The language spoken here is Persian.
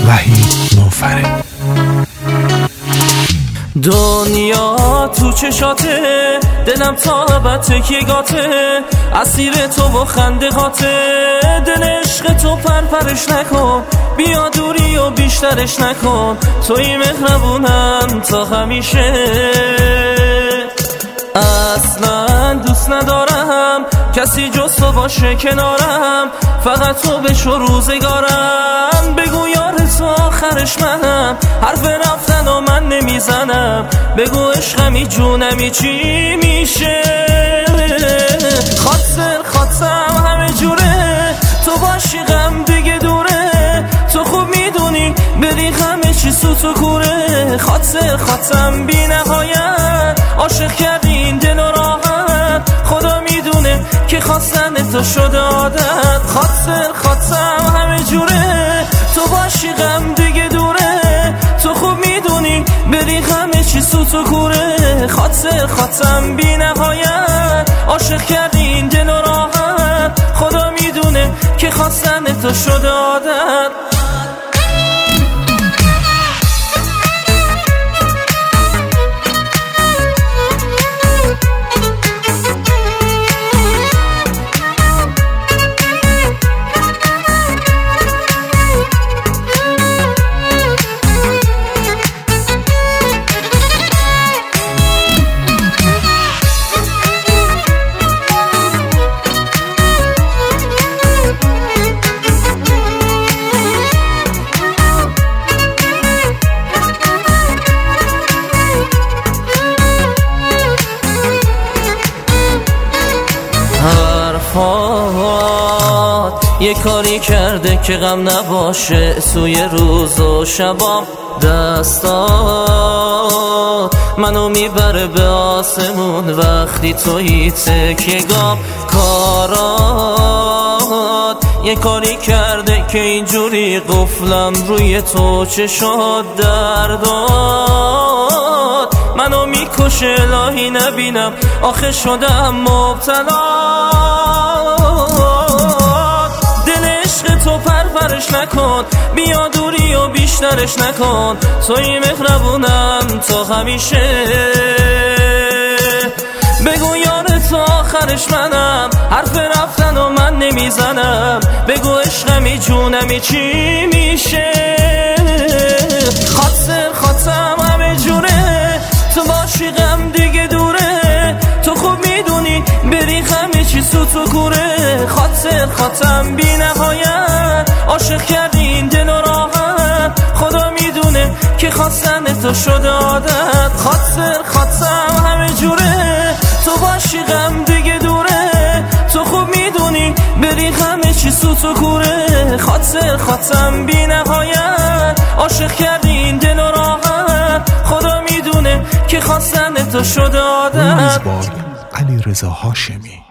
وحید نوفره. دنیا تو چشاته، دلم تا ابد تکیگاته، اسیر تو و خنده قاته، دل عشق تو پرپرش نکن، بیا دوری و بیشترش نکن، توی مهربونم تا همیشه. اصلا دوست ندارم کسی جز تو باشه کنارم، فقط تو بشو روزگارم، بگو یار تو آخرش منم، حرف رفتن و من نمیزنم، بگو عشقمی جونمی چی میشه. خاطرم همه جوره، تو باشی غم دیگه دوره، تو خوب میدونی بری همه چی سوت و کوره. خاطرم بی نهایت، عاشق کردی این دل و راحت، خدا میدونه که خواستن تو شده عادت. خاطرم همه جوره، تو باشی غم دیگه دوره، تو خوب میدونی بری همه چی سوت و کوره. خاطرم بی نهایت، عاشق کردی این دل و راحت، خدا میدونه که خواستن تو شده عادت. یه کاری کرده که غم نباشه، سوی روز و شبام دستات منو میبره به آسمون، وقتی توی تکیه‌گاه کارات. یه کاری کرده که اینجوری قفلم روی تو چشات درداد، منو میکشه الهی نبینم آخه شدم مبتلا. تو پرپرش نکن، بیا دوری و بیشترش نکن، توی مهربونم تا همیشه. بگو یار تو آخرش منم، حرف رفتن و من نمیزنم، بگو عشقمی جونمی چی میشه. خاطرم همه جوره، تو باشی غم دیگه دوره، تو خوب میدونی بری همه چی سوت و کوره. خاطرم بی نهایت، عاشق کردی این دل و راحت، خدا میدونه که خواستن تو شده عادت. خاطرم همه جوره، تو باشی غم دیگه دوره، تو خوب میدونی بری همه چی سوت و کوره. خاطرم بی نهایت، عاشق کردی این دل و راحت، خدا میدونه که خواستن تو شده عادت. علیرضا هاشمی.